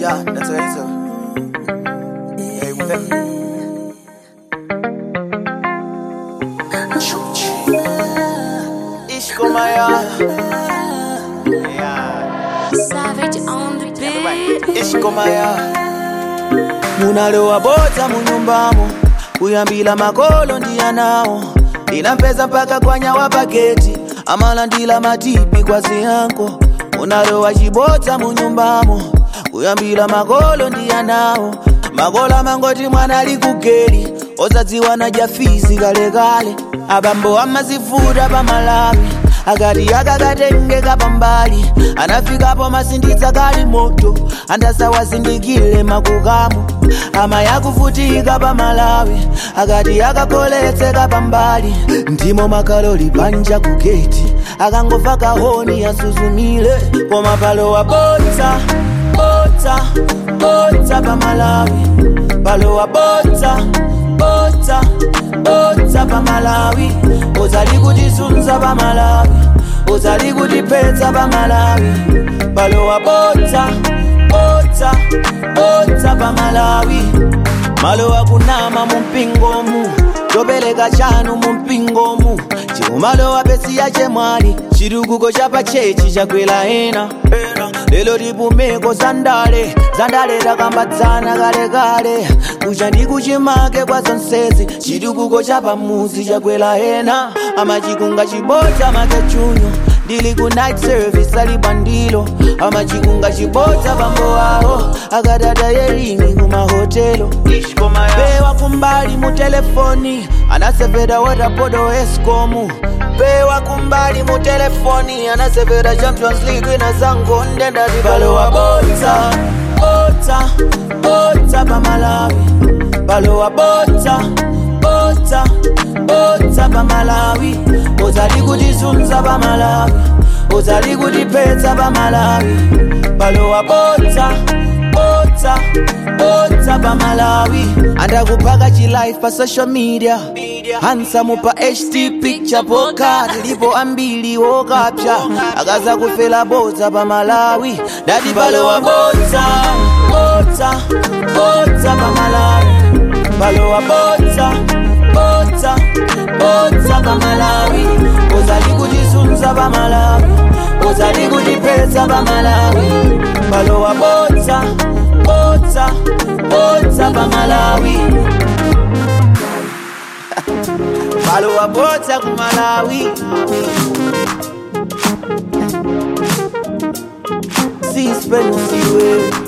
Yeah, that's what it is. Hey, with that. Ishkomaya. Yeah. Savage on the beat. Ishkomaya. Munalowa bota munyumbamo, kuyambila makolo ndiyanao, ndinampeza mpaka kwa nyawa paketi, amala ndila matipi kwa ziyanko. Munalowa chibota munyumbamo, kuyambila makolo ndiyanao, makola mangoti mwana likugeli, ozadziwa na jafizi kale kale, abambo amazifuta pa Malawi, akati akakatengeka pambali, anafikapo masinditsa kali moto, andasawazindikile makukamu, ama yakufutika pa Malawi, akati akakoletseka pambali, ndimo makaloli panja kugeti, akangova kahoni yasuzumile, koma palowa bota, bota, bota pa Malawi, palowa bota, bota, bota pa Malawi, ozali kutisunza pa Malawi, ozali kutiphetsa pa Malawi, palowa bota, bota, bota pa Malawi, malowa kunama mumpingomu, tobeleka chanu mumpingomu, chiumalowa pesi ya chemwali, chirukuko chapa chechi chakwela ena, lelo tipumeko zandale, zandale takambatsana kale kale, kucha ndi kuchimake kwa zonsezi, chirukuko chapa muzi chakwela ena, amachikunga chibota makachunyo, ndili ku night service ali bandilo, amachikunga chibota bambo wao, akatata yerini kumahotelo, pewa kumbali mu telefoni, anaseveda watapodo eskomu, pewa kumbali mu telefoni, anaseveda Champions League ina zango ndenda di palowa bota, bota, bota pa Malawi, palowa bota, bota, bota pa Malawi, ozali kutisunza pa Malawi, ozali kutiphetsa pa Malawi, palowa bota, bota, bota pa Malawi, andakupaka chilife pa social media, handsome pa HT picture poka, tilipo ambili wokapcha, akaza kufela bota pa Malawi, dadi palowa bota, bota, bota pa Malawi, palowa bota, bota, bota pa Malawi, ozali kutisunza pa Malawi, ozali kutiphetsa pa Malawi, palowa bota, bota, bota pa Malawi, palowa bota ku Malawi, si spend siwe.